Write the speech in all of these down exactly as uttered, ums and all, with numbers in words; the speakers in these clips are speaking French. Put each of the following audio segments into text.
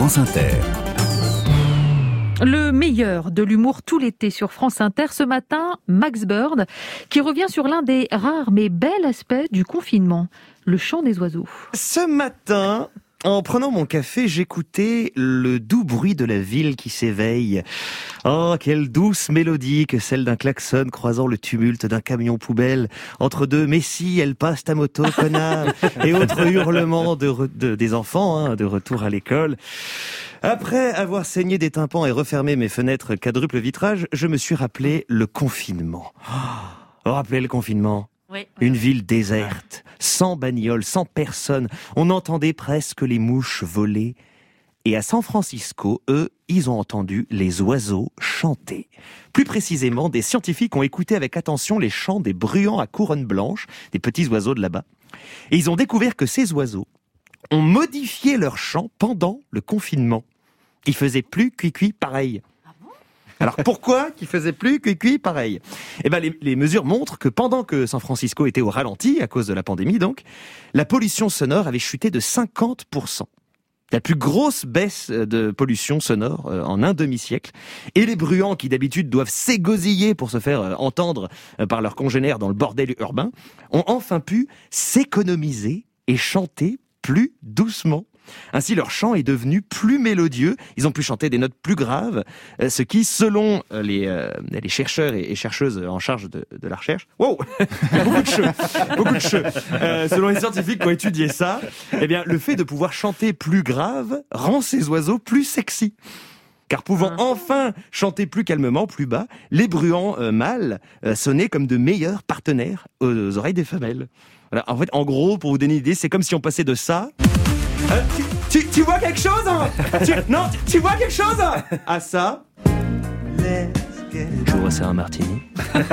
France Inter. Le meilleur de l'humour tout l'été sur France Inter. Ce matin, Max Bird, qui revient sur l'un des rares mais bels aspects du confinement, le chant des oiseaux. Ce matin, en prenant mon café, j'écoutais le doux bruit de la ville qui s'éveille. Oh, quelle douce mélodie que celle d'un klaxon croisant le tumulte d'un camion poubelle. Entre deux « mais si, elle passe ta moto, connard !» et autres hurlements de, re- de, des enfants, hein, de retour à l'école. Après avoir saigné des tympans et refermé mes fenêtres quadruple vitrage, je me suis rappelé le confinement. Oh, rappelez le confinement. Oui. Une ville déserte, sans bagnole, sans personne. On entendait presque les mouches voler. Et à San Francisco, eux, ils ont entendu les oiseaux chanter. Plus précisément, des scientifiques ont écouté avec attention les chants des bruants à couronne blanche, des petits oiseaux de là-bas. Et ils ont découvert que ces oiseaux ont modifié leur chant pendant le confinement. Ils faisaient plus cuicui pareil. Alors pourquoi qu'ils faisaient plus cuicui pareil ? Eh ben les, les mesures montrent que pendant que San Francisco était au ralenti à cause de la pandémie donc, la pollution sonore avait chuté de cinquante pour cent. La plus grosse baisse de pollution sonore en un demi-siècle. Et les bruants qui d'habitude doivent s'égosiller pour se faire entendre par leurs congénères dans le bordel urbain, ont enfin pu s'économiser et chanter plus doucement. Ainsi, leur chant est devenu plus mélodieux. Ils ont pu chanter des notes plus graves, ce qui, selon les, euh, les chercheurs et chercheuses en charge de, de la recherche, wow, beaucoup de cheux, beaucoup de cheux. Euh, selon les scientifiques qui ont étudié ça, eh bien, le fait de pouvoir chanter plus grave rend ces oiseaux plus sexy. Car pouvant enfin chanter plus calmement, plus bas, les bruants euh, mâles euh, sonnaient comme de meilleurs partenaires aux, aux oreilles des femelles. Voilà. En fait, en gros, pour vous donner une idée, c'est comme si on passait de ça. Euh, tu, tu, tu vois quelque chose hein tu, Non, tu, tu vois quelque chose à ça. Je vois c'est un martini.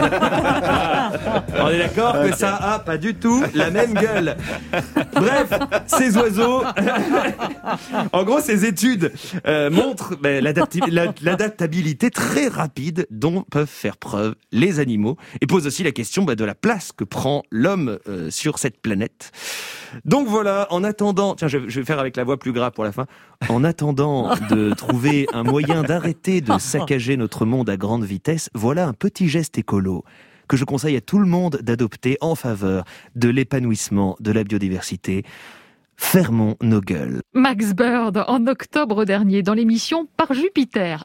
On est d'accord que ça a pas du tout la même gueule. Bref, ces oiseaux... en gros, ces études euh, montrent ben, l'adapti- la- l'adaptabilité très rapide dont peuvent faire preuve les animaux et posent aussi la question ben, de la place que prend l'homme euh, sur cette planète. Donc voilà, en attendant... Tiens, je, je vais faire avec la voix plus grave pour la fin. En attendant de trouver un moyen d'arrêter de saccager notre monde à grande vitesse, voilà un petit geste écolo que je conseille à tout le monde d'adopter en faveur de l'épanouissement de la biodiversité. Fermons nos gueules. Max Bird, en octobre dernier, dans l'émission Par Jupiter.